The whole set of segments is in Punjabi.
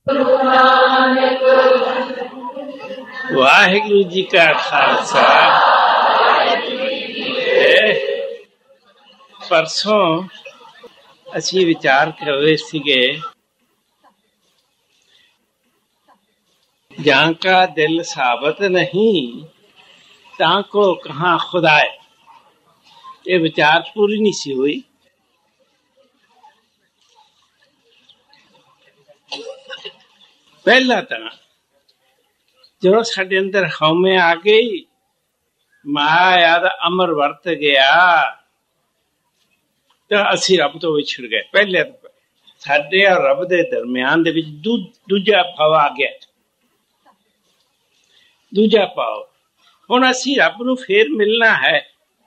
ਵਾਹਿਗੁਰੂ ਜੀ ਕਾ ਖਾਲਸਾ। ਪਰਸੋਂ ਅਸੀਂ ਵਿਚਾਰ ਕਰ ਰਹੇ ਸੀਗੇ, ਜਾਂ ਕਾ ਦਿਲ ਸਾਬਤ ਨਹੀਂ ਤਾਂ ਕੋ ਕਹਾਂ ਖੁਦਾਏ। ਇਹ ਵਿਚਾਰ ਪੂਰੀ ਨਹੀਂ ਸੀ ਹੋਈ। ਪਹਿਲਾਂ ਤਾਂ ਜਦੋਂ ਸਾਡੇ ਅੰਦਰ ਹਉਮੈ ਆ ਗਈ, ਮਾਇਆ ਦਾ ਅਮਰ ਵਰਤ ਗਿਆ, ਤਾਂ ਅਸੀਂ ਰੱਬ ਤੋਂ ਵਿਛੜ ਗਏ। ਪਹਿਲੇ ਸਾਡੇ ਔਰ ਰੱਬ ਦੇ ਦਰਮਿਆਨ ਦੇ ਵਿੱਚ ਦੂਜਾ ਭਾਵ ਆ ਗਿਆ, ਦੂਜਾ ਭਾਵ। ਹੁਣ ਅਸੀਂ ਰੱਬ ਨੂੰ ਫੇਰ ਮਿਲਣਾ ਹੈ,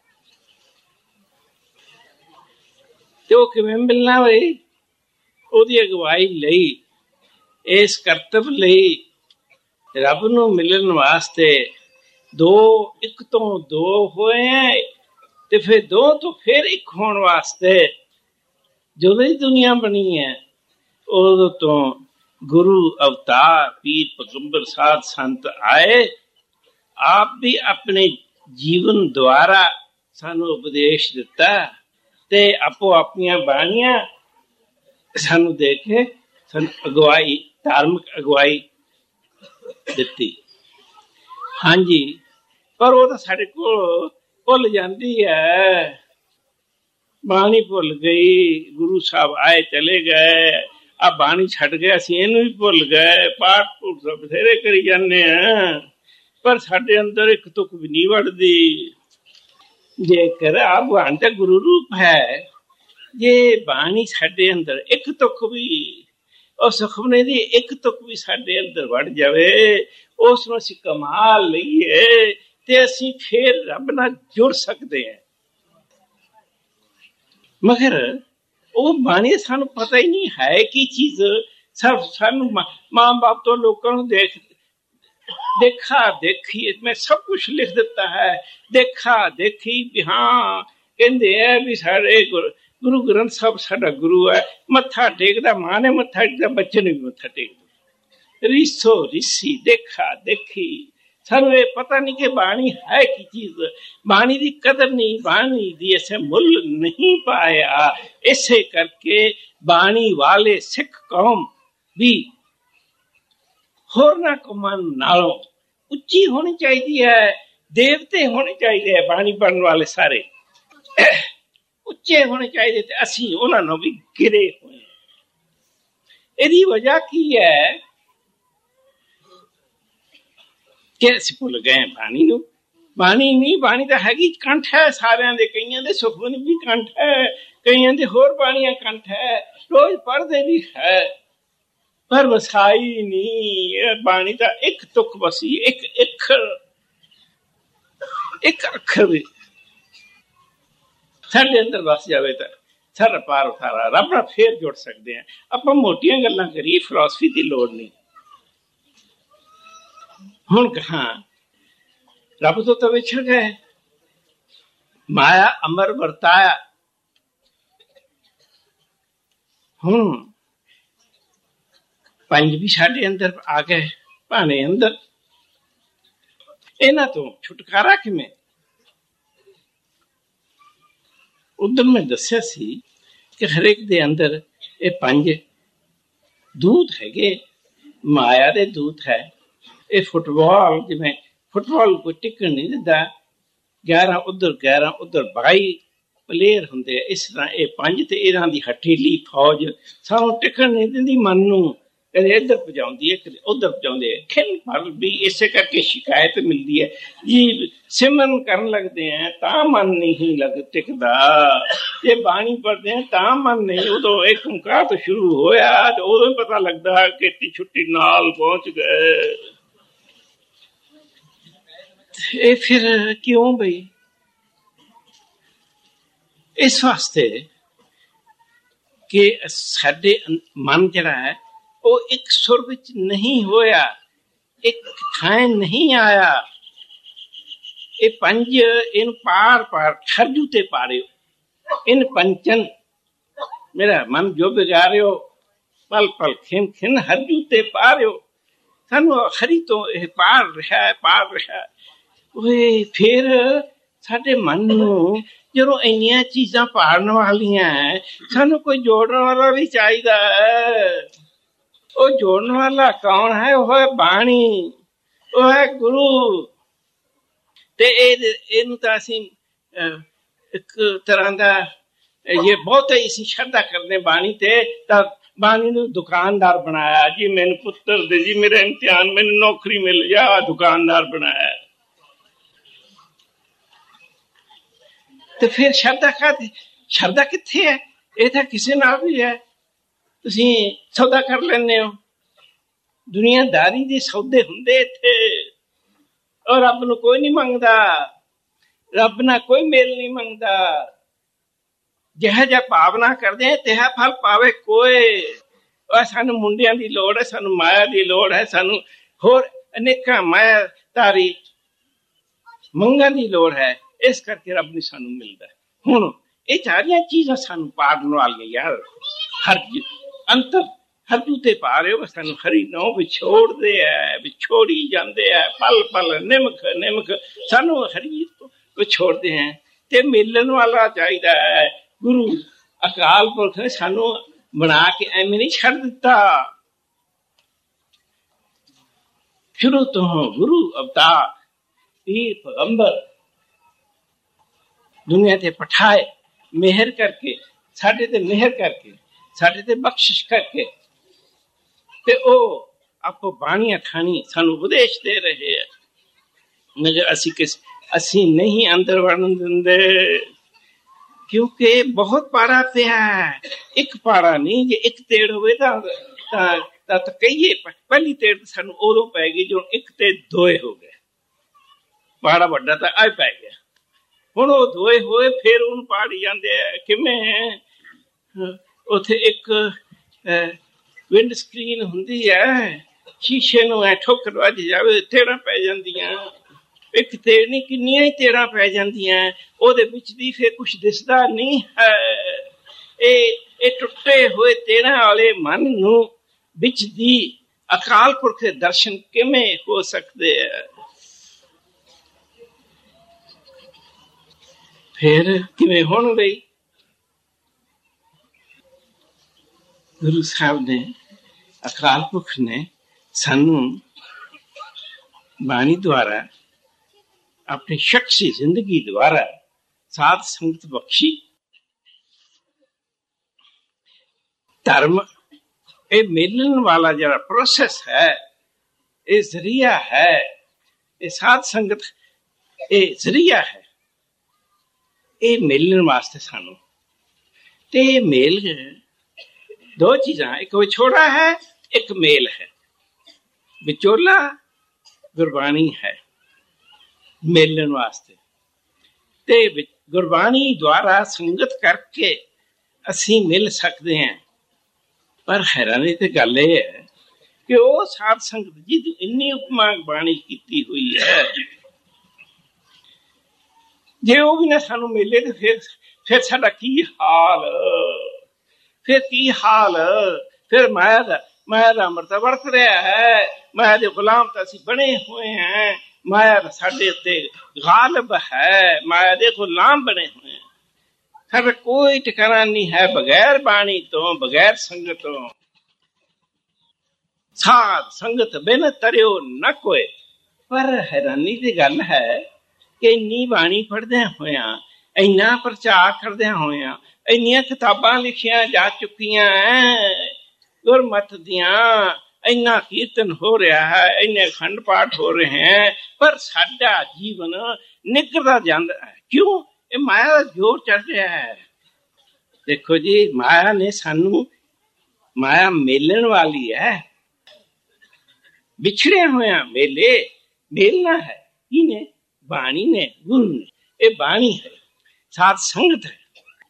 ਤੇ ਉਹ ਕਿਵੇਂ ਮਿਲਣਾ ਬਈ? ਉਹਦੀ ਅਗਵਾਈ ਲਈ, ਇਸ ਕਰਤੱਵ ਲਈ, ਰੱਬ ਨੂੰ ਮਿਲਣ ਵਾਸਤੇ ਇੱਕ ਤੋਂ ਦੋ ਹੋਏ, ਤੇ ਫਿਰ ਦੋ ਤੋਂ ਫਿਰ ਇੱਕ ਹੋਣ ਵਾਸਤੇ ਜਦੋਂ ਹੀ ਦੁਨੀਆ ਬਣੀ ਹੈ, ਉਦੋਂ ਤੋਂ ਗੁਰੂ ਅਵਤਾਰ ਪੀਰ ਪੈਗੰਬਰ ਸਾਧ ਸੰਤ ਆਏ। ਆਪ ਵੀ ਆਪਣੇ ਜੀਵਨ ਦੁਆਰਾ ਸਾਨੂੰ ਉਪਦੇਸ਼ ਦਿੱਤਾ, ਤੇ ਆਪੋ ਆਪਣੀਆਂ ਬਾਣੀਆਂ ਸਾਨੂੰ ਦੇ ਕੇ ਸਾਨੂੰ ਅਗਵਾਈ, ਧਾਰਮਿਕ ਅਗਵਾਈ ਦਿੱਤੀ। ਹਾਂਜੀ, ਪਰ ਉਹ ਤਾਂ ਸਾਡੇ ਕੋਲ ਭੁੱਲ ਜਾਂਦੀ ਹੈ। ਬਾਣੀ ਭੁੱਲ ਗਈ, ਗੁਰੂ ਸਾਹਿਬ ਆਏ ਚਲੇ ਗਏ, ਆ ਬਾਣੀ ਛੱਡ ਗਏ, ਅਸੀਂ ਇਹਨੂੰ ਵੀ ਭੁੱਲ ਗਏ। ਪਾਠ ਪੂਠ ਬਥੇਰੇ ਕਰੀ ਜਾਂਦੇ ਆ, ਪਰ ਸਾਡੇ ਅੰਦਰ ਇੱਕ ਤੁਕ ਵੀ ਨਹੀਂ ਵੜਦੀ। ਜੇਕਰ ਆ ਬਾਣੀ ਤਾਂ ਗੁਰੂ ਰੂਪ ਹੈ, ਜੇ ਬਾਣੀ ਸਾਡੇ ਅੰਦਰ ਇੱਕ ਤੁਕ ਵੀ, ਉਹ ਸੁਖਮਨੀ ਦੀ ਇੱਕ ਤੁਕ ਵੀ ਸਾਡੇ ਅੰਦਰ ਵੜ ਜਾਵੇ, ਉਸ ਨੂੰ ਅਸੀਂ ਕਮਾ ਲਈਏ, ਤੇ ਅਸੀਂ ਫੇਰ ਰੱਬ ਨਾਲ ਜੁੜ ਸਕਦੇ ਹਾਂ। ਮਗਰ ਉਹ ਬਾਣੀ ਸਾਨੂੰ ਪਤਾ ਹੀ ਨਹੀਂ ਹੈ ਕੀ ਚੀਜ਼। ਸਾਨੂੰ ਮਾਂ ਬਾਪ ਤੋਂ ਲੋਕਾਂ ਨੂੰ ਦੇਖਾ ਦੇਖੀ, ਮੈਂ ਸਭ ਕੁਛ ਲਿਖ ਦਿੱਤਾ ਹੈ, ਦੇਖਾ ਦੇਖੀ ਵੀ ਹਾਂ ਕਹਿੰਦੇ ਹੈ ਵੀ ਸਾਡੇ ਗੁਰੂ ਗ੍ਰੰਥ ਸਾਹਿਬ ਸਾਡਾ ਗੁਰੂ ਹੈ। ਮੱਥਾ ਟੇਕਦਾ ਮਾਂ ਨੇ ਮੱਥਾ ਟੇਕਦਾ, ਬੱਚੇ ਨੇ ਵੀ ਮੱਥਾ ਟੇਕਦਾ। ਰੀਸੋ ਰੀਸੀ, ਦੇਖਾ ਦੇਖੀ, ਸਾਨੂੰ ਇਹ ਪਤਾ ਨਹੀਂ ਕਿ ਬਾਣੀ ਹੈ ਕੀ ਚੀਜ਼। ਬਾਣੀ ਦੀ ਕਦਰ ਨਹੀਂ, ਬਾਣੀ ਦੀ ਐਸੇ ਮੁੱਲ ਨਹੀਂ ਪਾਇਆ। ਇਸੇ ਕਰਕੇ ਬਾਣੀ ਵਾਲੇ ਸਿੱਖ ਕੌਮ ਵੀ ਹੋਰਨਾਂ ਕੌਮਾਂ ਨਾਲੋਂ ਉੱਚੀ ਹੋਣੀ ਚਾਹੀਦੀ ਹੈ। ਦੇਵਤੇ ਹੋਣੇ ਚਾਹੀਦੇ ਹੈ, ਬਾਣੀ ਪੜ੍ਹਨ ਵਾਲੇ ਸਾਰੇ ਉੱਚੇ ਹੋਣੇ ਚਾਹੀਦੇ, ਤੇ ਅਸੀਂ ਉਹਨਾਂ ਨੂੰ ਵੀ ਗਿਰੇ ਹੋਏ। ਇਹਦੀ ਵਜ੍ਹਾ ਕੀ ਹੈ ਕਿ ਅਸੀਂ ਭੁੱਲ ਗਏ ਬਾਣੀ ਨੂੰ। ਬਾਣੀ ਨਹੀਂ, ਬਾਣੀ ਤਾਂ ਹੈਗੀ ਕੰਠ ਹੈ ਸਾਰਿਆਂ ਦੇ, ਕਈਆਂ ਦੇ ਸੁਖਮਨੀ ਵੀ ਕੰਠ ਹੈ, ਕਈਆਂ ਦੇ ਹੋਰ ਬਾਣੀਆਂ ਕੰਠ ਹੈ, ਰੋਜ਼ ਪੜ੍ਹਦੇ ਵੀ ਹੈ, ਪਰ ਵਸਾਈ ਨਹੀਂ। ਇਹ ਬਾਣੀ ਤਾਂ ਇੱਕ ਤੁਕ ਵਸੀ, ਇੱਕ ਅੱਖਰ ਵੀ ਸਾਡੇ ਅੰਦਰ ਵਸ ਜਾਵੇ ਤਾਂ ਸਾਰਾ ਪਾਰ ਉਤਾਰਾ ਰੱਬ ਨਾਲ ਫੇਰ ਜੁੜ ਸਕਦੇ ਹਾਂ। ਆਪਾਂ ਮੋਟੀਆਂ ਗੱਲਾਂ ਕਰੀਏ, ਫਿਲਾਸਫੀ ਦੀ ਲੋੜ ਨਹੀਂ। ਹੁਣ ਕਹਾਂ ਰੱਬ ਤੋਂ ਤਾਂ ਵਿਛੜ ਗਏ, ਮਾਇਆ ਅਮਰ ਵਰਤਾਇਆ। ਹੁਣ ਪੰਜ ਵੀ ਸਾਡੇ ਅੰਦਰ ਆ ਗਏ, ਭਾਣੇ ਅੰਦਰ। ਇਹਨਾਂ ਤੋਂ ਛੁਟਕਾਰਾ ਕਿਵੇਂ? ਉਦੋਂ ਮੈਂ ਦੱਸਿਆ ਸੀ ਕਿ ਹਰੇਕ ਦੇ ਅੰਦਰ ਇਹ ਪੰਜ ਦੂਤ ਹੈਗੇ, ਮਾਇਆ ਦੇ ਦੂਤ ਹੈ। ਇਹ ਫੁੱਟਬਾਲ, ਜਿਵੇਂ ਫੁੱਟਬਾਲ ਕੋਈ ਟਿਕਣ ਨਹੀਂ ਦਿੰਦਾ, 11 ਉੱਧਰ 11 ਉੱਧਰ 22 ਪਲੇਅਰ ਹੁੰਦੇ ਆ। ਇਸ ਤਰ੍ਹਾਂ ਇਹ ਪੰਜ ਤੇ ਇਹਨਾਂ ਦੀ ਹਠੀਲੀ ਫੌਜ ਸਾਨੂੰ ਟਿਕਣ ਨਹੀਂ ਦਿੰਦੀ। ਮਨ ਨੂੰ ਕਦੇ ਇੱਧਰ ਪਹੁੰਚਾਉਂਦੀ ਹੈ, ਕਦੇ ਉੱਧਰ ਪਹੁੰਚਾਉਂਦੇ ਹੈ। ਖਿਲ ਭਰ ਵੀ ਇਸੇ ਕਰਕੇ ਸ਼ਿਕਾਇਤ ਮਿਲਦੀ ਹੈ ਜੀ, ਸਿਮਰਨ ਕਰਨ ਲੱਗਦੇ ਹੈ ਤਾਂ ਮਨ ਨਹੀਂ ਟਿਕਦਾ, ਜੇ ਬਾਣੀ ਪੜ੍ਹਦੇ ਹੈ ਤਾਂ ਮਨ ਨਹੀਂ। ਉਦੋਂ ਇੱਕ ਓਂਕਾਰ ਤੋਂ ਸ਼ੁਰੂ ਹੋਇਆ ਤੇ ਉਦੋਂ ਹੀ ਪਤਾ ਲੱਗਦਾ ਕਿ ਛੁੱਟੀ ਨਾਲ ਪਹੁੰਚ ਗਏ। ਇਹ ਫਿਰ ਕਿਉਂ ਬਈ? ਇਸ ਵਾਸਤੇ ਕਿ ਸਾਡੇ ਮਨ ਜਿਹੜਾ ਹੈ ਉਹ ਇੱਕ ਸੁਰ ਵਿੱਚ ਨਹੀਂ ਹੋਇਆ, ਇੱਕ ਥਾਂ ਨਹੀਂ ਆਇਆ। ਇਹ ਪੰਜ, ਇਹਨੂੰ ਪਾਰ ਪਾਰ ਖਰਜੂ ਤੇ ਪਾਰਿਓ। ਇਨ ਪੰਚਨ ਮੇਰਾ ਮਨ ਜੋ ਬਿਗਾਰਿਓ ਪਲ ਪਲ ਖਿਮ ਖਿਨ ਹਰਜੂ ਤੇ ਪਾਰਿਓ, ਸਾਨੂੰ ਹਰੀ ਤੋਂ ਇਹ ਪਾਰ ਰਿਹਾ। ਓਏ ਫਿਰ ਸਾਡੇ ਮਨ ਨੂੰ ਜਦੋਂ ਇੰਨੀਆਂ ਚੀਜ਼ਾਂ ਪਾੜਨ ਵਾਲੀਆਂ, ਸਾਨੂੰ ਕੋਈ ਜੋੜਨ ਵਾਲਾ ਵੀ ਚਾਹੀਦਾ ਹੈ। ਉਹ ਜੋੜਨ ਵਾਲਾ ਕੌਣ ਹੈ? ਉਹ ਹੈ ਬਾਣੀ, ਉਹ ਹੈ ਗੁਰੂ। ਤੇ ਇਹਨੂੰ ਤਾਂ ਅਸੀਂ ਇੱਕ ਤਰ੍ਹਾਂ ਦਾ ਇਹ ਬਹੁਤ ਅਸੀਂ ਸ਼ਰਧਾ ਕਰਦੇ ਬਾਣੀ ਤੇ, ਤਾਂ ਬਾਣੀ ਨੂੰ ਦੁਕਾਨਦਾਰ ਬਣਾਇਆ ਜੀ, ਮੈਨੂੰ ਪੁੱਤਰ ਦੇ ਜੀ, ਮੇਰਾ ਇਮਤਿਹਾਨ, ਮੈਨੂੰ ਨੌਕਰੀ ਮਿਲ ਜਾ, ਦੁਕਾਨਦਾਰ ਬਣਾਇਆ। ਤੇ ਫਿਰ ਸ਼ਰਧਾ ਕਿੱਥੇ ਹੈ? ਇਹ ਤਾਂ ਕਿਸੇ ਨਾਲ ਵੀ ਹੈ, ਤੁਸੀਂ ਸੌਦਾ ਕਰ ਲੈਂਦੇ ਹੋ। ਦੁਨੀਆਦਾਰੀ ਦੇ ਸੌਦੇ ਹੁੰਦੇ ਇੱਥੇ। ਔਰ ਰੱਬ ਨੂੰ ਕੋਈ ਨਹੀਂ ਮੰਗਦਾ, ਰੱਬ ਨਾਲ ਕੋਈ ਮੇਲ ਨਹੀਂ ਮੰਗਦਾ। ਜਿਹੋ ਜਿਹਾ ਭਾਵਨਾ ਕਰਦੇ ਆ ਤਿਹਾ ਫਲ ਪਾਵੇ ਕੋਈ। ਸਾਨੂੰ ਮੁੰਡਿਆਂ ਦੀ ਲੋੜ ਹੈ, ਸਾਨੂੰ ਮਾਇਆ ਦੀ ਲੋੜ ਹੈ, ਸਾਨੂੰ ਹੋਰ ਅਨੇਕਾਂ ਮਾਇਆ ਧਾਰੀ ਮੰਗਾਂ ਦੀ ਲੋੜ ਹੈ। ਇਸ ਕਰਕੇ ਰੱਬ ਨਹੀਂ ਸਾਨੂੰ ਮਿਲਦਾ। ਹੁਣ ਇਹ ਸਾਰੀਆਂ ਚੀਜ਼ਾਂ ਸਾਨੂੰ ਪਾੜਨ ਵਾਲੀਆਂ ਯਾਰ। ਅੰਤਰ ਹਰਜੂ ਤੇ ਪਾ ਰਹੇ ਹੋ, ਸਾਨੂੰ ਹਰੀ ਨੌ ਵਿਛੋੜਦੇ ਹੈ, ਵਿਛੋੜੀ ਜਾਂਦੇ ਹੈ, ਪਲ ਪਲ ਨਿਮਕ ਸਾਨੂੰ ਹਰੀ ਵਿਛੋੜਦੇ ਹੈ। ਤੇ ਮਿਲਣ ਵਾਲਾ ਚਾਹੀਦਾ ਹੈ। ਗੁਰੂ ਅਕਾਲ ਪੁਰਖ ਨੇ ਸਾਨੂੰ ਬਣਾ ਕੇ ਐਵੇਂ ਨਹੀਂ ਛੱਡ ਦਿੱਤਾ। ਸ਼ੁਰੂ ਤੋਂ ਗੁਰੂ ਅਵਤਾਰ ਪੀਰ ਪੈਗੰਬਰ ਦੁਨੀਆ ਤੇ ਪਠਾਏ, ਮਿਹਰ ਕਰਕੇ, ਸਾਡੇ ਤੇ ਮਿਹਰ ਕਰਕੇ, ਸਾਡੇ ਤੇ ਬਖਸ਼ਿਸ਼ ਕਰਕੇ। ਤੇ ਉਹ ਆਪੋ ਬਾਣੀਆਂ ਖਾਣੀ ਸਾਨੂੰ ਉਪਦੇਸ਼ ਦੇ ਰਹੇ ਹੈ, ਮਗਰ ਅਸੀਂ ਨਹੀਂ ਅੰਦਰ ਵੜਨ ਦਿੰਦੇ, ਕਿਉਂਕਿ ਬਹੁਤ ਪਾੜਾ ਪਿਆ ਹੈ। ਇੱਕ ਪਾੜਾ ਨਹੀਂ, ਜੇ ਇੱਕ ਤੇੜ ਹੋਵੇ ਤਾਂ ਕਹੀਏ ਪਹਿਲੀ ਤੇੜ ਸਾਨੂੰ ਉਦੋਂ ਪੈ ਗਈ ਜਦੋਂ ਇੱਕ ਤੇ ਦੋਏ ਹੋ ਗਏ। ਪਾੜਾ ਵੱਡਾ ਤਾਂ ਆ ਪੈ ਗਿਆ, ਹੁਣ ਉਹ ਦੋਏ ਹੋਏ ਫਿਰ ਉਹਨੂੰ ਪਾੜੀ ਜਾਂਦੇ ਆ। ਕਿਵੇਂ? ਉੱਥੇ ਇੱਕ ਵਿੰਡ ਸਕਰੀਨ ਹੁੰਦੀ ਹੈ, ਸ਼ੀਸ਼ੇ ਨੂੰ ਐ ਠੋਕਰ ਵੱਜ ਜਾਵੇ, ਤੇੜਾਂ ਪੈ ਜਾਂਦੀਆਂ। ਇੱਕ ਤੇੜ ਨਹੀਂ, ਕਿੰਨੀਆਂ ਹੀ ਤੇੜਾਂ ਪੈ ਜਾਂਦੀਆਂ। ਉਹਦੇ ਵਿੱਚ ਦੀ ਫਿਰ ਕੁਛ ਦਿਸਦਾ ਨਹੀਂ ਹੈ। ਇਹ ਟੁੱਟੇ ਹੋਏ ਤੇੜਾਂ ਵਾਲੇ ਮਨ ਨੂੰ ਵਿੱਚ ਦੀ ਅਕਾਲ ਪੁਰਖ ਦੇ ਦਰਸ਼ਨ ਕਿਵੇਂ ਹੋ ਸਕਦੇ ਆ? ਫਿਰ ਕਿਵੇਂ ਹੋਣਗੇ? ਗੁਰੂ ਸਾਹਿਬ ਨੇ, ਅਕਾਲ ਪੁਰਖ ਨੇ ਸਾਨੂੰ ਬਾਣੀ ਦੁਆਰਾ, ਆਪਣੀ ਸ਼ਖਸੀ ਜ਼ਿੰਦਗੀ ਦੁਆਰਾ ਸਾਧ ਸੰਗਤ ਬਖਸ਼ੀ। ਧਰਮ ਇਹ ਮਿਲਣ ਵਾਲਾ ਜਿਹੜਾ ਪ੍ਰੋਸੈਸ ਹੈ, ਇਹ ਜ਼ਰੀਆ ਹੈ। ਇਹ ਸਾਧ ਸੰਗਤ ਇਹ ਜ਼ਰੀਆ ਹੈ, ਇਹ ਮਿਲਣ ਵਾਸਤੇ ਸਾਨੂੰ। ਤੇ ਮੇਲ ਦੋ ਚੀਜ਼ਾਂ, ਇੱਕ ਵਿਛੋੜਾ ਹੈ, ਇੱਕ ਮੇਲ ਹੈ। ਵਿਚੋਲਾ ਗੁਰਬਾਣੀ ਹੈ ਮਿਲਣ ਵਾਸਤੇ, ਤੇ ਗੁਰਬਾਣੀ ਦੁਆਰਾ ਸੰਗਤ ਕਰਕੇ ਅਸੀਂ ਮਿਲ ਸਕਦੇ ਹਾਂ। ਪਰ ਹੈਰਾਨੀ ਤੇ ਗੱਲ ਇਹ ਹੈ ਕਿ ਉਹ ਸਾਧ ਸੰਗਤ ਜਿਹਦੀ ਇੰਨੀ ਉਪਮਾ ਬਾਣੀ ਕੀਤੀ ਹੋਈ ਹੈ, ਜੇ ਉਹ ਵੀ ਨਾ ਸਾਨੂੰ ਮਿਲੇ ਤੇ ਫਿਰ ਸਾਡਾ ਕੀ ਹਾਲ? ਫਿਰ ਮਾਇਆ ਦਾ ਅੰਮ੍ਰਿਤ ਵਰਤ ਰਿਹਾ ਹੈ। ਮਾਇਆ ਦੇ ਗੁਲਾਮ ਤਾਂ ਅਸੀਂ ਬਣੇ ਹੋਏ ਹਾਂ। ਮਾਇਆ ਸਾਡੇ ਉੱਤੇ ਗਾਲਬ ਹੈ, ਮਾਇਆ ਦੇ ਗੁਲਾਮ ਬਣੇ ਹੋਏ ਹਾਂ। ਸਾਡਾ ਕੋਈ ਟਿਕਾਣਾ ਨਹੀਂ ਹੈ ਬਗੈਰ ਬਾਣੀ ਤੋਂ, ਬਗੈਰ ਸੰਗਤ ਤੋਂ। ਸਾਧ ਸੰਗਤ ਬਿਨ ਤਰਿਓ ਨਾ ਕੋਏ। ਪਰ ਹੈਰਾਨੀ ਦੀ ਗੱਲ ਹੈ ਕਿ ਇੰਨੀ ਬਾਣੀ ਪੜ੍ਹਦਿਆਂ ਹੋਇਆਂ, ਇੰਨਾ ਪ੍ਰਚਾਰ ਕਰਦਿਆਂ ਹੋਇਆਂ, ਇੰਨੀਆਂ ਕਿਤਾਬਾਂ ਲਿਖੀਆਂ ਜਾ ਚੁੱਕੀਆਂ ਗੁਰਮਤਿ ਦੀਆਂ, ਇੰਨਾ ਕੀਰਤਨ ਹੋ ਰਿਹਾ ਹੈ, ਇੰਨੇ ਅਖੰਡ ਪਾਠ ਹੋ ਰਹੇ ਹੈ, ਪਰ ਸਾਡਾ ਜੀਵਨ ਨਿਗਰਦਾ ਜਾਂਦਾ ਹੈ। ਕਿਉਂ? ਇਹ ਮਾਇਆ ਦਾ ਜ਼ੋਰ ਚੜ ਰਿਹਾ ਹੈ। ਦੇਖੋ ਜੀ, ਮਾਇਆ ਨੇ ਸਾਨੂੰ, ਮਾਇਆ ਮੇਲਣ ਵਾਲੀ ਹੈ। ਵਿਛੜਿਆ ਹੋਇਆ ਮੇਲਣਾ ਹੈ। ਕਿਹਨੇ? ਬਾਣੀ ਨੇ, ਗੁਰੂ ਨੇ। ਇਹ ਬਾਣੀ ਹੈ, ਸਾਧ ਸੰਗਤ ਹੈ।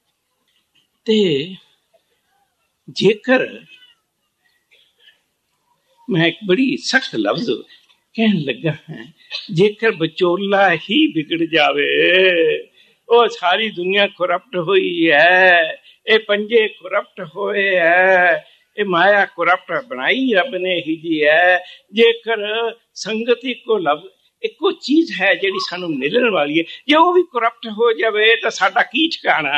ਤੇ ਜੇਕਰ ਮੈਂ ਇੱਕ ਬੜੀ ਸਖਤ ਲਫ਼ਜ਼ ਕਹਿਣ ਲੱਗਾ ਹਾਂ, ਜੇਕਰ ਵਿਚੋਲਾ ਹੀ ਵਿਗੜ ਜਾਵੇ, ਉਹ ਸਾਰੀ ਦੁਨੀਆ ਕਰਪਟ ਹੋਈ ਹੈ, ਇਹ ਪੰਜੇ ਕਰਪਟ ਹੋਏ ਹੈ, ਇਹ ਮਾਇਆ ਕਰਪਟ ਬਣਾਈ ਰੱਬ ਨੇ ਹੀ ਜੀ ਹੈ। ਜੇਕਰ ਸੰਗਤ ਇੱਕੋ ਇੱਕੋ ਚੀਜ਼ ਹੈ ਜਿਹੜੀ ਸਾਨੂੰ ਮਿਲਣ ਵਾਲੀ ਹੈ, ਜੇ ਉਹ ਵੀ ਕਰਪਟ ਹੋ ਜਾਵੇ ਤਾਂ ਸਾਡਾ ਕੀ ਠਿਕਾਣਾ।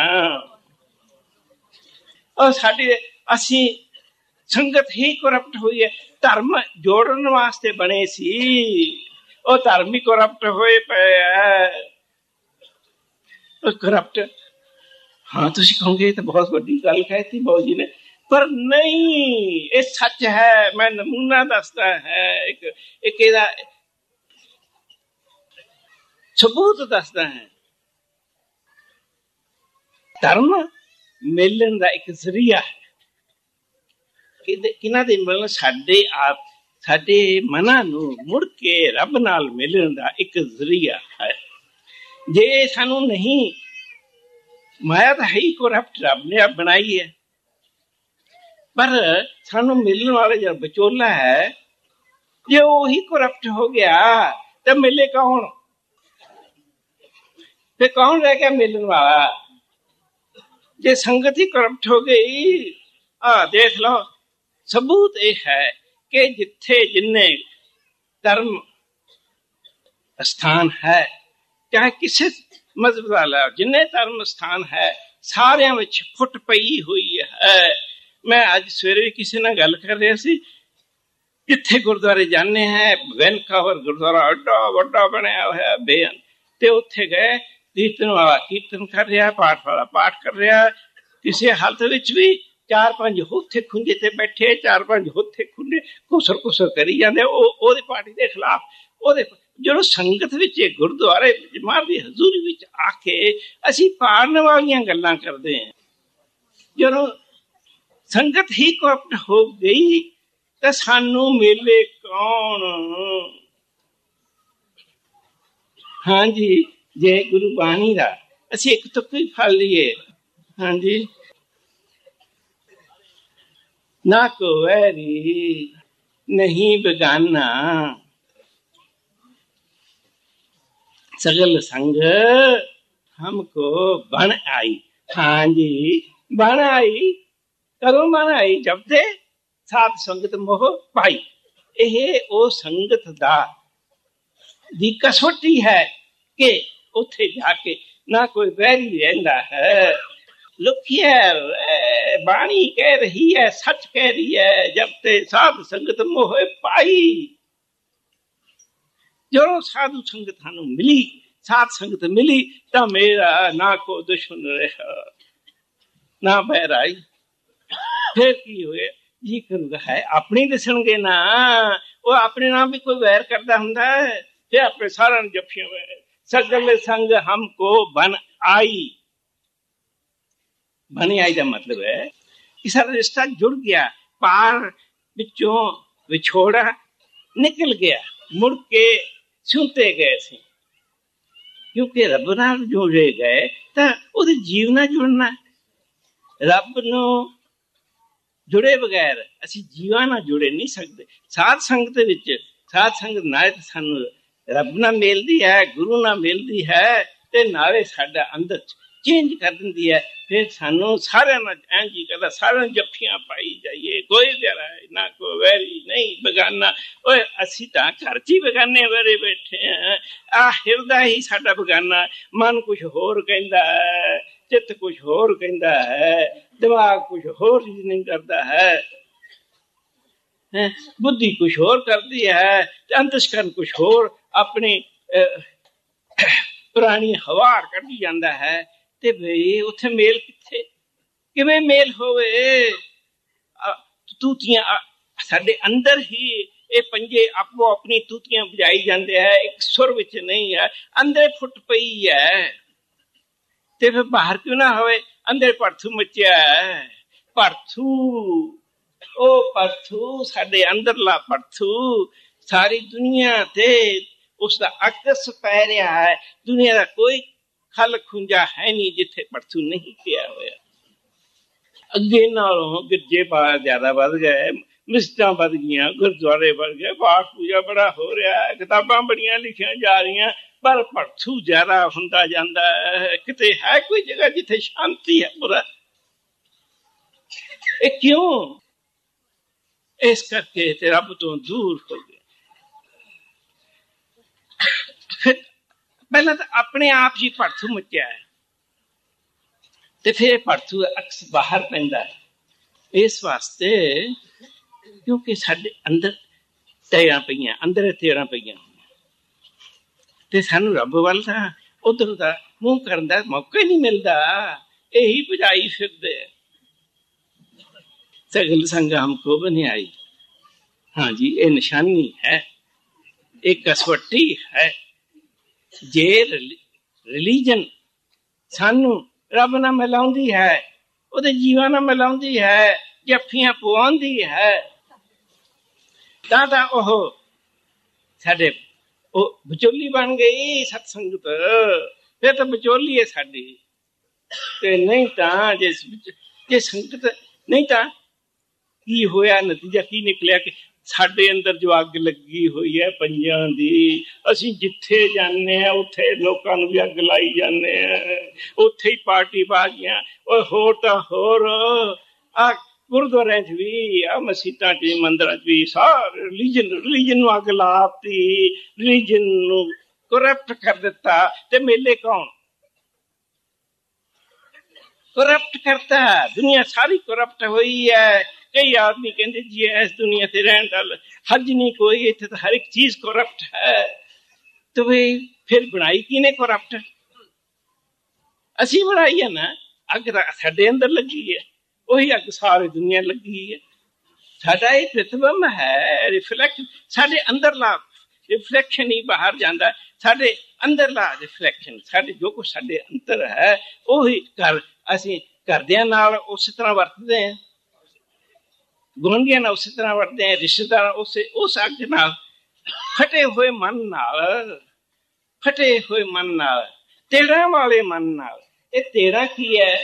ਔਰ ਅਸੀਂ ਸੰਗਤ ਹੀ ਕਰਪਟ ਹੋਈ ਹੈ। ਧਰਮ ਜੋੜਨ ਵਾਸਤੇ ਬਣੇ ਸੀ, ਉਹ ਧਰਮ ਹੀ ਕਰਪਟ ਹੋਏ ਪਏ ਹੈ। ਕਰਪਟ, ਹਾਂ ਤੁਸੀਂ ਕਹੋਗੇ ਤਾਂ ਬਹੁਤ ਵੱਡੀ ਗੱਲ ਕਹਿਤੀ ਬਾਊ ਜੀ ਨੇ, ਪਰ ਨਹੀਂ, ਇਹ ਸੱਚ ਹੈ। ਮੈਂ ਨਮੂਨਾ ਦੱਸਦਾ ਹੈ, ਇੱਕ ਇਹਦਾ ਸਬੂਤ ਦੱਸਦਾ ਹੈ। ਧਰਮ ਮਿਲਣ ਦਾ ਇੱਕ ਜ਼ਰੀਆ ਹੈ। ਕਿਹਨਾਂ ਦੇ ਮਿਲਣ? ਸਾਡੇ ਮਨਾਂ ਨੂੰ ਮੁੜ ਕੇ ਰੱਬ ਨਾਲ ਮਿਲਣ ਦਾ ਇੱਕ ਜ਼ਰੀਆ ਹੈ। ਜੇ ਸਾਨੂੰ ਨਹੀਂ, ਮਾਇਆ ਤਾਂ ਹੈ ਹੀ ਕਰਪਟ, ਰੱਬ ਨੇ ਬਣਾਈ ਹੈ, ਪਰ ਸਾਨੂੰ ਮਿਲਣ ਵਾਲਾ ਜਿਹੜਾ ਵਿਚੋਲਾ ਹੈ, ਜੇ ਉਹੀ ਕਰਪਟ ਹੋ ਗਿਆ ਤਾਂ ਮਿਲੇ ਕੌਣ? ਤੇ ਕੌਣ ਰਹਿ ਗਿਆ ਮਿਲਣ ਵਾਲਾ? ਜੇ ਸੰਗਤ ਹੀ ਕਰਪਟ ਹੋ ਗਈ, ਦੇਖ ਲਓ, ਸਬੂਤ ਇਹ ਹੈ ਕਿ ਜਿੱਥੇ ਜਿੰਨੇ ਧਰਮ ਸਥਾਨ ਹੈ, ਚਾਹੇ ਕਿਸੇ ਮਜ਼ਹਬ ਦਾ ਲੈ, ਜਿੰਨੇ ਧਰਮ ਸਥਾਨ ਹੈ, ਸਾਰਿਆਂ ਵਿੱਚ ਫੁੱਟ ਪਈ ਹੋਈ ਹੈ। ਮੈਂ ਅੱਜ ਸਵੇਰੇ ਕਿਸੇ ਨਾਲ ਗੱਲ ਕਰ ਰਿਹਾ ਸੀ, ਜਿੱਥੇ ਗੁਰਦੁਆਰੇ ਜਾਂਦੇ ਹੈ, ਵੈਨਕਾਵਰ ਗੁਰਦੁਆਰਾ ਐਡਾ ਵੱਡਾ ਬਣਿਆ ਹੋਇਆ ਬੇਅੰਤ, ਤੇ ਉੱਥੇ ਗਏ, ਕੀਰਤਨ ਵਾਲਾ ਕੀਰਤਨ ਕਰ ਰਿਹਾ, ਪਾਠ ਵਾਲਾ ਪਾਠ ਕਰ ਰਿਹਾ, ਕਿਸੇ ਹਾਲਤ ਵਿੱਚ ਵੀ 4-5 ਉੱਥੇ ਖੁੰਝੇ ਤੇ ਬੈਠੇ, 4-5 ਉੱਥੇ ਖੁੰਝੇ ਕੁਸਰ ਕਰੀ ਜਾਂਦੇ, ਉਹਦੇ ਪਾਰਟੀ ਦੇ ਖਿਲਾਫ। ਉਹਦੇ ਜਦੋਂ ਸੰਗਤ ਵਿੱਚ, ਗੁਰਦੁਆਰੇ ਜਮਾਤ ਦੀ ਹਜ਼ੂਰੀ ਵਿੱਚ ਆ ਕੇ ਅਸੀਂ ਪਾੜਨ ਵਾਲੀਆਂ ਗੱਲਾਂ ਕਰਦੇ ਹਾਂ, ਜਦੋਂ ਸੰਗਤ ਹੀ ਕਰਪਟ ਹੋ ਗਈ ਤਾਂ ਸਾਨੂੰ ਮਿਲੇ ਕੌਣ? ਹਾਂਜੀ, ਜੇ ਗੁਰੂ ਬਾਣੀ ਦਾ ਅਸੀਂ ਇੱਕ ਤੁਕ ਹੀ ਫੜ ਲਈਏ, ਹਾਂਜੀ, ਨਾ ਕੋ ਵੈਰੀ ਨਹੀਂ ਬੇਗਾਨਾ, सगल संग हमको बन आई। हाँ जी, बन आई, कदों बन आई? जब ते साध संगत मोह पाई। ਇਹ ਉਹ ਸੰਗਤ ਦੀ ਕਸੌਟੀ ਹੈ ਕਿ ਉੱਥੇ ਜਾ ਕੇ ਨਾ ਕੋਈ ਵੈਰੀ ਰਹਿੰਦਾ ਹੈ। ਲੁਕਿਆ ਬਾਣੀ ਕਹਿ ਰਹੀ ਹੈ, ਸੱਚ ਕਹਿ ਰਹੀ ਹੈ, ਜਬ ਤੇ ਸਾਧ ਸੰਗਤ ਮੋਹ ਪਾਈ। ਜਦੋਂ ਸਾਧੂ ਸੰਗਤ ਸਾਨੂੰ ਮਿਲੀ, ਸਾਧ ਸੰਗਤ ਮਿਲੀ, ਤਾਂ ਮੇਰਾ ਨਾ ਕੋ ਦੁਸ਼ਮਣ ਰਿਹਾ, ਨਾ ਬੈਰ ਆਈ। ਫਿਰ ਕੀ ਹੋਇਆ ਜੀ? ਕਰੂਗਾ ਹੈ ਆਪਣੀ ਦੱਸਣਗੇ ਨਾ, ਉਹ ਆਪਣੇ ਨਾਲ ਵੀ ਕੋਈ ਵੈਰ ਕਰਦਾ ਹੁੰਦਾ ਹੈ, ਤੇ ਆਪਣੇ ਸਾਰਿਆਂ ਨੂੰ ਜੱਫੀਆਂ ਵੈ। ਸਗਲ ਸੰਗ ਹਮਕੋ ਬਨ ਆਈ। ਬਨ ਆਈ ਦਾ ਮਤਲਬ ਹੈ ਕਿ ਸਾਡਾ ਰਿਸ਼ਤਾ ਜੁੜ ਗਿਆ, ਪਾਰ ਵਿੱਚੋਂ ਵਿਛੋੜਾ ਨਿਕਲ ਗਿਆ, ਮੁੜ ਕੇ ਸੁਣਤੇ ਗਏ ਸੀ। ਕਿਉਂਕਿ ਰੱਬ ਨਾਲ ਜੁੜੇ ਗਏ ਤਾਂ ਉਹਦੇ ਜੀਵ ਨਾਲ ਜੁੜਨਾ। ਰੱਬ ਨੂੰ ਜੁੜੇ ਬਗੈਰ ਅਸੀਂ ਜੀਵਾਂ ਨਾਲ ਜੁੜੇ ਨਹੀਂ ਸਕਦੇ। ਸਾਧ ਸੰਗਤ ਵਿੱਚ, ਸਾਧ ਸੰਗਤ ਨਾਲ ਸਾਨੂੰ ਰੱਬ ਨਾਲ ਮਿਲਦੀ ਹੈ, ਗੁਰੂ ਨਾਲ ਮਿਲਦੀ ਹੈ, ਤੇ ਨਾਲੇ ਸਾਡਾ ਅੰਦਰ ਚੇਂਜ ਕਰ ਦਿੰਦੀ ਹੈ। ਫਿਰ ਸਾਨੂੰ ਸਾਰਿਆਂ ਨਾਲ ਐਂ ਜੀ ਕਰਦਾ, ਸਾਰਿਆਂ ਨੂੰ ਜੱਫੀਆਂ ਪਾਈ ਜਾਈਏ, ਕੋਈ ਵੈਰਾ ਨਾ, ਕੋਈ ਵੈਰੀ ਨਹੀਂ ਬੇਗਾਨਾ। ਓਏ ਅਸੀਂ ਤਾਂ ਘਰ 'ਚ ਹੀ ਬੇਗਾਨੇ ਵੈਰੇ ਬੈਠੇ ਹਾਂ। ਆਹ ਹਿਰਦਾ ਹੀ ਸਾਡਾ ਬੇਗਾਨਾ। ਮਨ ਕੁਛ ਹੋਰ ਕਹਿੰਦਾ ਹੈ, ਚਿੱਤ ਕੁਛ ਹੋਰ ਕਹਿੰਦਾ ਹੈ, ਦਿਮਾਗ ਕੁਛ ਹੋਰ ਰੀਜ਼ਨਿੰਗ ਕਰਦਾ ਹੈ, ਬੁੱਧੀ ਕੁਛ ਹੋਰ ਕਰਦੀ ਹੈ, ਤੇ ਅੰਤਸ਼ਕਰਨ ਕੁਛ ਹੋਰ ਆਪਣੀ ਪੁਰਾਣੀ ਹਵਾ ਕੱਢੀ ਜਾਂਦਾ ਹੈ। ਤੇ ਬਈ ਉੱਥੇ ਮੇਲ ਕਿੱਥੇ? ਕਿਵੇਂ ਮੇਲ ਹੋਵੇ? ਤੂਤੀਆਂ ਸਾਡੇ ਅੰਦਰ ਹੀ, ਇਹ ਪੰਜੇ ਆਪੋ ਆਪਣੀ ਤੂਤੀਆਂ ਵਜਾਈ ਜਾਂਦੇ ਹੈ, ਇੱਕ ਸੁਰ ਵਿੱਚ ਨਹੀਂ ਹੈ, ਅੰਦਰ ਫੁੱਟ ਪਈ ਹੈ। ਤੇ ਫਿਰ ਬਾਹਰ ਕਿਉਂ ਨਾ ਹੋਵੇ? ਅੰਦਰ ਭਰਥੂ ਮਚਿਆ ਹੈ। ਭਰਥੂ, ਉਹ ਭਰਥੂ ਸਾਡੇ ਅੰਦਰਲਾ ਭਰਥੂ ਸਾਰੀ ਦੁਨੀਆ ਤੇ ਉਸਦਾ ਅਕਸ ਪੈ ਰਿਹਾ ਹੈ। ਦੁਨੀਆ ਦਾ ਕੋਈ ਖਲ ਖੁੰਝਾ ਹੈ ਨਹੀਂ ਜਿੱਥੇ ਭਰਥੂ ਨਹੀਂ ਪਿਆ ਹੋਇਆ। ਅੱਗੇ ਨਾਲੋਂ ਗਿਰਜੇ ਬਾਹਰ ਜ਼ਿਆਦਾ ਵੱਧ ਗਏ, ਮਿਸਟਾਂ ਵੱਧ ਗਈਆਂ, ਗੁਰਦੁਆਰੇ ਵੱਧ ਗਏ, ਪਾਠ ਪੂਜਾ ਬੜਾ ਹੋ ਰਿਹਾ ਹੈ, ਕਿਤਾਬਾਂ ਬੜੀਆਂ ਲਿਖੀਆਂ ਜਾ ਰਹੀਆਂ, ਪਰ ਭਰਥੂ ਜ਼ਿਆਦਾ ਹੁੰਦਾ ਜਾਂਦਾ ਹੈ। ਕਿਤੇ ਹੈ ਕੋਈ ਜਗ੍ਹਾ ਜਿੱਥੇ ਸ਼ਾਂਤੀ ਹੈ? ਪੂਰਾ ਇਹ ਕਿਉਂ? इस करके ते रब तो दूर हो गया। फिर पहला तो अपने आप ही भड़थू मचिया है, ते फिर भड़थू अक्स बाहर पैंदा है। इस वास्ते क्योंकि साडे अंदर तेरा पईयां, अंदर तेरा पईयां ते सानू रब वाल दा उधर दा मुंह करन दा मौका ही नहीं मिलता। यही बुझाई फिरदे सगल संग हमको बने आई। हाँ जी, ये निशानी है, एक कसवट्टी है। जे रिलीजन सानू रब नाल मिलाउंदी है, ओदे जीवन नाल मिलाउंदी है, जफ्फियां पवाउंदी है, तां ओह साडे विचोली बन गई सतसंगत। फिर तो विचोली है साडी, ते नहीं तां जे संगत नहीं तां की होया, नतीजा की निकलिया कि साडे अंदर जो अग लगी हुई है पंजां दी, असीं जिथे जाने उत्थे लोकां नूं भी अग लाई जाने, उत्थे ही पार्टी बाजियां। और होर तां होर आ गुरुद्वारे च भी, आ मसीतां च, मंदिरां च भी सारे रिलीजन नूं अग लाती, रिलीजन नूं करप्ट कर दिता। ते मेले कौन करप्ट करता? दुनिया सारी करप्ट हुई है। कई आदमी कहते जी इस दुनिया से रहने का हज नहीं कोई, इतने तो हर एक चीज करप्ट है। तो भाई फिर बनाई किने करप्ट? असी बनाई है ना, अग साडे अंदर लगी है, वही अग सारी दुनिया लगी है। साडा एक प्रतिबिंब है, रिफ्लेक्ट साडे अंदरला रिफ्लेक्शन ही बाहर जाता है। साडे अंदरला रिफ्लेक्शन, साडे जो कुछ साडे अंदर है वही कर असी घरदियां नाल उस तरह वरतदे हैं, गुआंढियां नाल उस तरह वरतदे हैं, रिश्तेदार उस अग नाल फटे हुए मन नाल, फटे हुए मन नाल, तेड़ा वाले मन नाल। ये तेड़ा की है?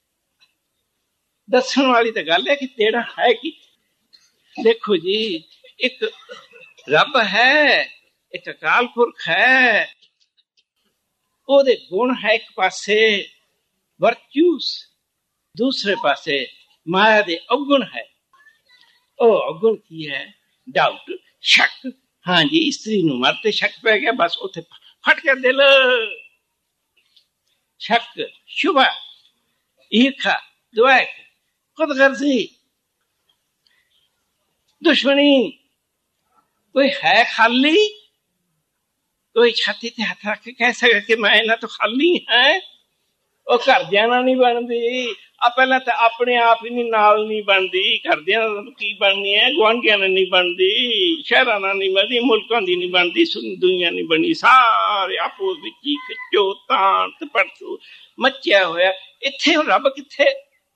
दसन वाली तो गल है कि तेड़ा है कि। देखो जी, एक रब है, एक अकाल पुरख है, ओदे गुण है एक पासे, वर्च्यूस दूसरे पासे माया दे अवगुण है। ओ अवगुण की है? डाउट, शक। हाँ जी, स्त्री नूं मरते शक पै गया, बस उथे फट के दिल। शक, शुभा, ईर्खा, द्वैत, खुदगर्जी, दुश्मनी। कोई है खाली? कोई छाती ते हथ रख के कह सके कि मैं ना तो खाली है? ਉਹ ਘਰਦਿਆਂ ਨਾਲ नहीं बनती, पहला तो अपने आप ही नाल नहीं बनती, घरदियां की बननी है, गुआंढियां नहीं बनती, शहरां नहीं बनती, मुल्कों की नहीं बनती, दुनिया नहीं बनी, सारे आपो विच ही खिच्चो ताण ते पड़तू मचिया होया। इत्थे रब किथे?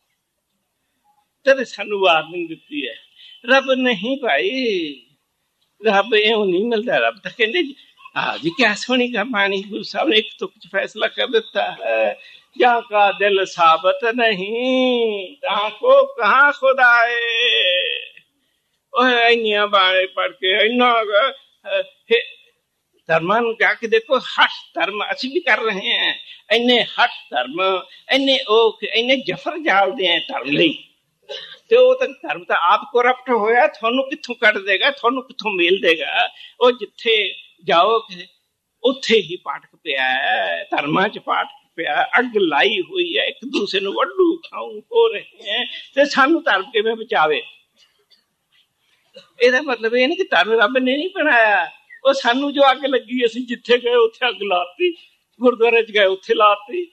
ते सानू वार्निंग दित्ती है, रब नहीं भाई, रब इउं नहीं मिलता। रब तो कहंदे हाँ जी, क्या सोनी का पानी, गुरु साहब ने एक तुक फैसला कर दिता है, जहाँ का दिल साबत नहीं तहाँ को कहाँ खुदाए। इन्नियां बाणे पढ़ के इन्ना धर्मां नूं जाके देखो, हठ धर्म असी भी कर रहे हैं, इन्ने हठ धर्म, इन्ने जफर जालदे हैं धर्म लई। ते वो तो धर्म तो आप करप्ट होया, थानू कित्थों कट देगा, थानू कित्थों मेल देगा? वो जिथे जाओ उत्थे ही पाठक पिया है, धर्मां च पाठक पिया, अग लाई हुई है, एक दूसरे नूं वड्डू खाऊं हो रहे हैं, ते सानू धर्म किवें बचावे? ਇਹਦਾ मतलब ये नहीं कि धर्म रब ने नहीं बनाया, वो सानू जो अग लगी असीं जिथे गए उत्थे अग लाती, गुरुद्वारे च गए उत्थे लाती।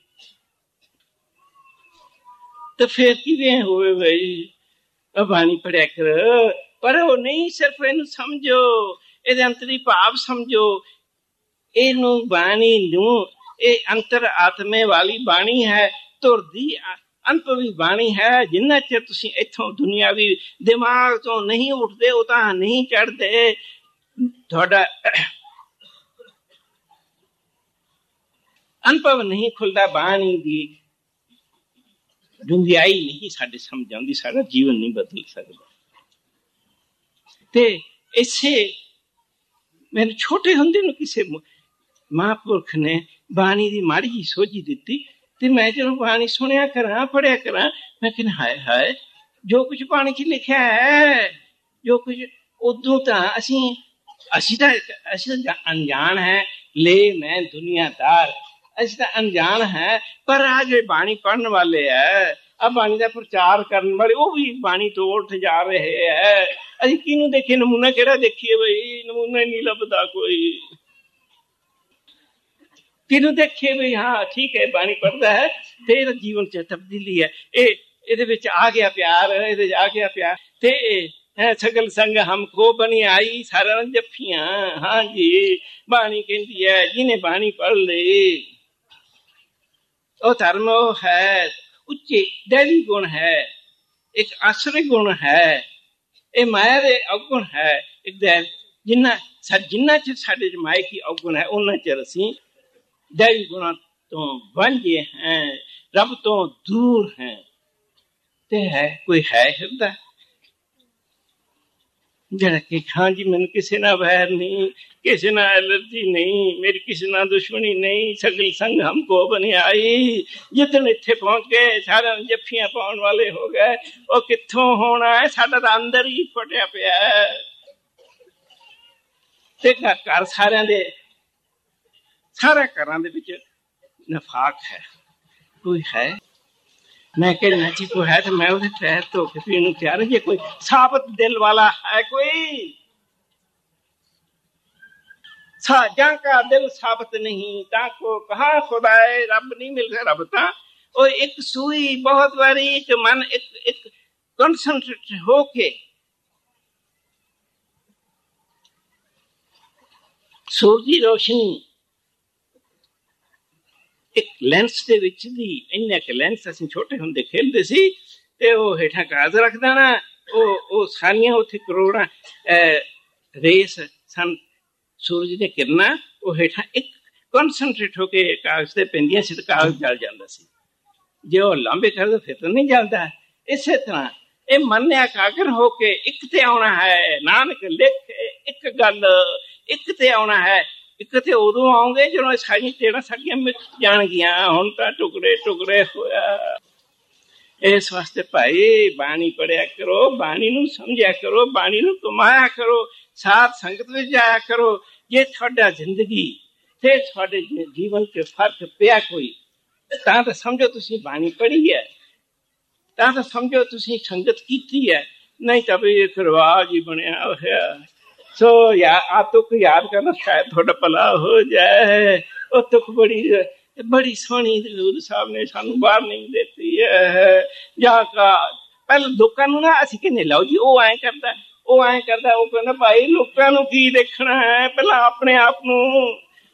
तो फिर किवें होवे भाई? बाणी पढ़िया कर, पर वो नहीं सिर्फ इनू समझो, ਇਹਦੇ ਅੰਤਰੀ ਭਾਵ ਸਮਝੋ। ਇਹਨੂੰ ਬਾਣੀ ਨੂੰ, ਇਹ ਅੰਤਰ ਆਤਮੇ ਵਾਲੀ ਬਾਣੀ ਹੈ, ਧੁਰਦੀ ਅਨੁਭਵੀ ਬਾਣੀ ਹੈ। ਜਿੰਨਾ ਚਿਰ ਤੁਸੀਂ ਇੱਥੋਂ ਦੁਨਿਆਵੀ ਦਿਮਾਗ ਤੋਂ ਨਹੀਂ ਉੱਠਦੇ, ਉਹ ਤਾਂ ਨਹੀਂ ਚੜ੍ਹਦੇ, ਤੁਹਾਡਾ ਅਨੁਭਵ ਨਹੀਂ ਖੁੱਲਦਾ, ਬਾਣੀ ਦੀ ਡੂੰਘਾਈ ਨਹੀਂ ਸਾਡੇ ਸਮਝ ਆਉਂਦੀ, ਸਾਡਾ ਜੀਵਨ ਨਹੀਂ ਬਦਲ ਸਕਦਾ। ਤੇ ਇਸੇ मैंने छोटे होंदे नूं किसे महापुरख ने बाणी दी माड़ी जी सोझी दिती, ते मैं जदों बाणी सुनिया करा, पढ़िया करा, मैं कहना हाय हाय, जो कुछ बाणी च लिखिया है ਜੋ ਕੁਝ ਉਦੋਂ ਤਾਂ ਅਸੀਂ ਤਾਂ ਅਣਜਾਣ ਹੈ। ਲੈ ਮੈਂ ਦੁਨੀਆਦਾਰ, ਅਸੀਂ ਤਾਂ ਅਣਜਾਣ ਹੈ। ਪਰ ਆ ਜਿਹੜੇ ਬਾਣੀ ਪੜ੍ਹਨ ਵਾਲੇ ਹੈ, ਆ ਬਾਣੀ ਦਾ ਪ੍ਰਚਾਰ ਕਰਨ ਵਾਲੇ, ਉਹ ਵੀ ਬਾਣੀ ਤੋਂ ਉੱਠ ਜਾ ਰਹੇ ਹੈ। ਅਸੀਂ ਕਿਹਨੂੰ ਦੇਖੀਏ? ਨਮੂਨਾ ਕਿਹੜਾ ਦੇਖੀਏ ਬਈ? ਨਮੂਨਾ ਨਹੀਂ ਲੱਭਦਾ ਕੋਈ। ਕਿਹਨੂੰ ਦੇਖੀਏ ਬਈ ਹਾਂ ਠੀਕ ਹੈ ਬਾਣੀ ਪੜ੍ਹਦਾ ਹੈ ਤੇ ਇਹਦਾ ਜੀਵਨ ਚ ਤਬਦੀਲੀ ਹੈ, ਇਹਦੇ ਵਿੱਚ ਆ ਗਿਆ ਪਿਆਰ, ਇਹਦੇ ਚ ਆ ਗਿਆ ਪਿਆਰ। ਤੇ ਸਗਲ ਸੰਗ ਹਮਕੋ ਬਣੀ ਆਈ ਸਾਰਿਆਂ ਜੱਫੀਆਂ। ਹਾਂਜੀ, ਬਾਣੀ ਕਹਿੰਦੀ ਹੈ ਜਿਹਨੇ ਬਾਣੀ ਪੜ੍ਹ ਲਈ ਉਹ ਧਰਮ ਉਹ ਹੈ, ਉੱਚੇ ਦੈਵੀ ਗੁਣ ਹੈ, ਇੱਕ ਆਸਰੇ ਗੁਣ ਹੈ, ਇਹ ਮਾਇਆ ਦੇ ਅਵਗੁਣ ਹੈ। ਇੱਕ ਜਿੰਨਾ ਚਿਰ ਸਾਡੇ ਚ ਮਾਇਕੀ ਅਵਗੁਣ ਹੈ, ਉਹਨਾਂ ਚਿਰ ਅਸੀਂ ਦੈਵੀ ਗੁਣਾਂ ਤੋਂ ਵਾਂਝੇ ਹੈ, ਰੱਬ ਤੋਂ ਦੂਰ ਹੈ। ਤੇ ਹੈ ਕੋਈ ਹੈ ਹਿਰਦਾ ਜਿਹੜਾ ਕਿ ਹਾਂਜੀ ਮੈਨੂੰ ਕਿਸੇ ਨਾਲ ਵੈਰ ਨਹੀਂ, ਕਿਸੇ ਨਾਲ ਐਲਰਜੀ ਨਹੀਂ, ਮੇਰੀ ਕਿਸੇ ਨਾਲ ਦੁਸ਼ਮਣੀ ਨਹੀਂ। ਸਗਲ ਸੰਗ ਹਮਕੋ ਬਣੀ ਆਈ, ਜਿੱਦਣ ਇੱਥੇ ਪਹੁੰਚ ਗਏ ਸਾਰਿਆਂ ਨੂੰ ਜੱਫੀਆਂ ਪਾਉਣ ਵਾਲੇ ਹੋ ਗਏ। ਉਹ ਕਿੱਥੋਂ ਹੋਣਾ ਹੈ? ਸਾਡਾ ਤਾਂ ਅੰਦਰ ਹੀ ਫਟਿਆ ਪਿਆ ਤੇ ਘਰ ਸਾਰੇ ਘਰਾਂ ਦੇ ਵਿੱਚ ਨਫਾਕ ਹੈ। ਕੋਈ ਹੈ? ਮੈਂ ਕਹਿਣਾ ਜੀ ਕੋਈ ਹੈ ਤੇ ਮੈਂ ਉਹਦੇ ਪੈਰ ਧੋ ਕੇ ਪੀਣ ਨੂੰ ਤਿਆਰ। ਜੇ ਕੋਈ ਸਾਬਤ ਦਿਲ ਵਾਲਾ ਹੈ ਕੋਈ, ਜਾਂ ਕਾ ਦਿਲ ਸਾਬਤ ਨਹੀਂ ਤਾਂ ਕੋ ਕਹਾਂ ਖੁਦਾਏ। ਰੱਬ ਨਹੀਂ ਮਿਲ ਰਿਹਾ। ਰੱਬ ਤਾਂ ਉਹ ਇੱਕ ਸੂਈ ਬਹੁਤ ਵਾਰੀ ਇੱਕ ਮਨ ਇੱਕ ਕਨਸੈਂਟਰੇਟ ਹੋ ਕੇ ਸੂਰਜ ਦੀ ਰੋਸ਼ਨੀ ਇੱਕ ਲੈਂਸ ਦੇ ਵਿੱਚ ਦੀ, ਇੰਨਾ ਕਿ ਲੈਂਸ ਅਸੀਂ ਛੋਟੇ ਹੁੰਦੇ ਖੇਲਦੇ ਸੀ ਤੇ ਉਹ ਹੇਠਾਂ ਕਾਗਜ਼ ਰੱਖ ਦੇਣਾ, ਉਹ ਸਾਰੀਆਂ ਉੱਥੇ ਕਰੋੜਾਂ ਰੇਸ ਸਨ ਸੂਰਜ ਦੇ ਕਿਰਨਾਂ, ਉਹ ਹੇਠਾਂ ਇੱਕ ਕਨਸੈਂਟਰੇਟ ਹੋ ਕੇ ਕਾਗਜ਼ ਤੇ ਪੈਂਦੀਆਂ ਸੀ ਤੇ ਕਾਗਜ਼ ਜਲ ਜਾਂਦਾ ਸੀ। ਜੇ ਉਹ ਲਾਂਬੇ ਕਰਦੇ ਫਿਰ ਤਾਂ ਨਹੀਂ ਜਲਦਾ। ਇਸੇ ਤਰ੍ਹਾਂ ਇਹ ਮਨ ਇਕਾਗਰ ਹੋ ਕੇ ਇੱਕ ਤੇ ਆਉਣਾ ਹੈ। ਨਾਨਕ ਲਿਖ ਇੱਕ ਗੱਲ, ਇੱਕ ਤੇ ਆਉਣਾ ਹੈ। ਇੱਕ ਤੇ ਉਦੋਂ ਆਉਂਗੇ ਜਦੋਂ ਸਾਰੀਆਂ ਤੇੜਾਂ ਸਾਡੀਆਂ ਮਿਟ ਜਾਣਗੀਆਂ। ਹੁਣ ਤਾਂ ਟੁਕੜੇ ਟੁਕੜੇ ਹੋਇਆ। ਇਸ ਵਾਸਤੇ ਭਾਈ ਬਾਣੀ ਪੜਿਆ ਕਰੋ, ਬਾਣੀ ਨੂੰ ਸਮਝਿਆ ਕਰੋ, ਬਾਣੀ ਨੂੰ ਕਮਾਇਆ ਕਰੋ, ਸਾਧ ਸੰਗਤ ਵਿੱਚ ਜਾਇਆ ਕਰੋ। ਜੇ ਤੁਹਾਡਾ ਜ਼ਿੰਦਗੀ ਤੇ ਤੁਹਾਡੇ ਜੀਵਨ ਚ ਫਰਕ ਪਿਆ ਕੋਈ ਤਾਂ ਸਮਝੋ ਤੁਸੀਂ ਬਾਣੀ ਪੜ੍ਹੀ ਹੈ, ਤਾਂ ਸਮਝੋ ਤੁਸੀਂ ਸੰਗਤ ਕੀਤੀ ਹੈ। ਨਹੀਂ ਤਾਂ ਵੀ ਇੱਕ ਰਿਵਾਜ ਹੀ ਬਣਿਆ ਹੋਇਆ। ਸੋ ਆ ਤੁਕ ਯਾਦ ਕਰਨਾ, ਸ਼ਾਇਦ ਤੁਹਾਡਾ ਭਲਾ ਹੋ ਜਾਏ। ਉਹ ਤੁਕ ਬੜੀ ਸੋਹਣੀ ਹਜ਼ੂਰ ਸਾਹਿਬ ਨੇ ਸਾਨੂੰ ਬਾਹਰ ਨਹੀਂ ਦਿੱਤੀ ਹੈ। ਜਾਂ ਪਹਿਲਾਂ ਲੋਕਾਂ ਨੂੰ ਨਾ ਅਸੀਂ ਕਹਿੰਦੇ ਲਓ ਜੀ ਉਹ ਐਂ ਕਰਦਾ, ਉਹ ਐਂ ਕਰਦਾ। ਉਹ ਕਹਿੰਦਾ ਭਾਈ ਲੋਕਾਂ ਨੂੰ ਕੀ ਦੇਖਣਾ ਹੈ, ਪਹਿਲਾਂ ਆਪਣੇ ਆਪ ਨੂੰ।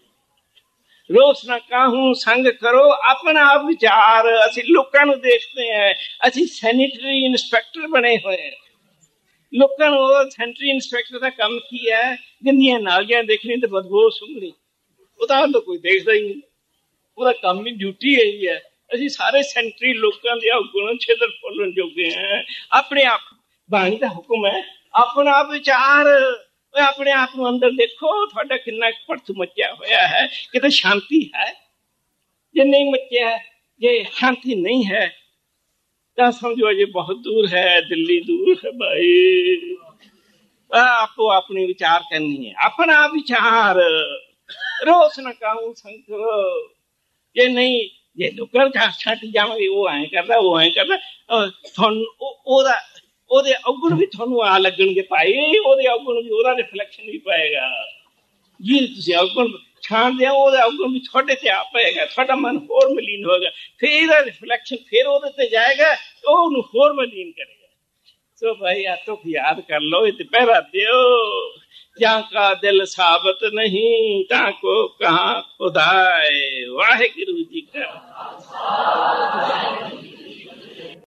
ਰੋਸ ਨਾ ਕਾਹੂ ਸੰਗ ਕਰੋ, ਆਪਣਾ ਆਪ ਵਿਚਾਰ। ਅਸੀਂ ਲੋਕਾਂ ਨੂੰ ਦੇਖਦੇ ਹਾਂ, ਅਸੀਂ ਸੈਨੇਟਰੀ ਇੰਸਪੈਕਟਰ ਬਣੇ ਹੋਏ। ਲੋਕਾਂ ਨੂੰ ਉਹ ਸੈਨੇਟਰੀ ਇੰਸਪੈਕਟਰ ਦਾ ਕੰਮ ਕੀ ਹੈ? ਗੰਦੀਆਂ ਨਾਲੀਆਂ ਦੇਖਣੀ ਤੇ ਬਦਬੂ ਸੁੰਘਣੀ। ਉਹਦਾ ਤਾਂ ਕੋਈ ਦੇਖਦਾ ਹੀ ਨਹੀਂ, ਉਹਦਾ ਕੰਮ ਹੀ ਡਿਊਟੀ ਇਹੀ ਹੈ। ਅਸੀਂ ਸਾਰੇ ਸੈਨੇਟਰੀ ਲੋਕਾਂ ਦੇ ਗੁਣ ਛੇਦਰ ਫੋਲਣ ਜੋਗੇ ਹੈ। ਆਪਣੇ ਆਪ ਬਾਣੀ ਦਾ ਹੁਕਮ ਹੈ, ਆਪਣਾ ਆਪ ਵਿਚਾਰ। ਆਪਣੇ ਆਪ ਨੂੰ ਅੰਦਰ ਦੇਖੋ, ਤੁਹਾਡਾ ਕਿੰਨਾ ਭੜਥ ਮੱਚਿਆ ਹੋਇਆ ਹੈ। ਕਿਤੇ ਸ਼ਾਂਤੀ ਹੈ? ਜੇ ਨਹੀਂ ਮੱਚਿਆ, ਜੇ ਸ਼ਾਂਤੀ ਨਹੀਂ ਹੈ ਤਾਂ ਸਮਝੋ ਅਜੇ ਬਹੁਤ ਦੂਰ ਹੈ, ਦਿੱਲੀ ਦੂਰ ਹੈ ਭਾਈ। ਆਪੋ ਆਪਣੀ ਵਿਚਾਰ ਕਰਨੀ ਹੈ, ਆਪਣਾ ਵਿਚਾਰ। ਰੋਸ ਨਾ ਕਾਹੂ ਸੰਗ। ਜੇ ਨਹੀਂ, ਜੇ ਲੋਕਾਂ ਛੱਡ ਜਾਵਾਂਗੇ ਉਹ ਐਂ ਕਰਦਾ, ਉਹ ਐਂ ਕਰਦਾ, ਤੁਹਾਨੂੰ ਉਹਦੇ ਔਗੁਣ ਵੀ ਤੁਹਾਨੂੰ ਆ ਲੱਗਣਗੇ ਭਾਈ। ਉਹਦੇ ਔਗੁਣ ਵੀ, ਉਹਦਾ ਰਿਫਲੈਕਸ਼ਨ ਵੀ ਪਏਗਾ। ਜੀ ਤੁਸੀਂ ਔਗੁਣ ਛਾਣਦੇ ਹੋ, ਉਹਦਾ ਔਗੁਣ ਵੀ ਤੁਹਾਡੇ ਤੇ ਆ ਪਏਗਾ। ਤੁਹਾਡਾ ਮਨ ਹੋਰ ਮਲੀਨ ਹੋਏਗਾ, ਫਿਰ ਇਹਦਾ ਰਿਫਲੈਕਸ਼ਨ ਫਿਰ ਉਹਦੇ ਤੇ ਜਾਏਗਾ, ਉਹ ਉਹਨੂੰ ਹੋਰ ਮਲੀਨ ਕਰੇਗਾ। ਸੋ ਭਾਈ ਆ ਤੁਕ ਯਾਦ ਕਰ ਲਓ, ਇਹ ਤੇ ਪਹਿਰਾ ਦਿਓ। ਜਾਂ ਕਾ ਦਿਲ ਸਾਬਤ ਨਹੀਂ ਤਾਂ ਕੋ ਕਹਾਂ ਖੁਦਾਏ। ਵਾਹਿਗੁਰੂ ਜੀ ਕਾ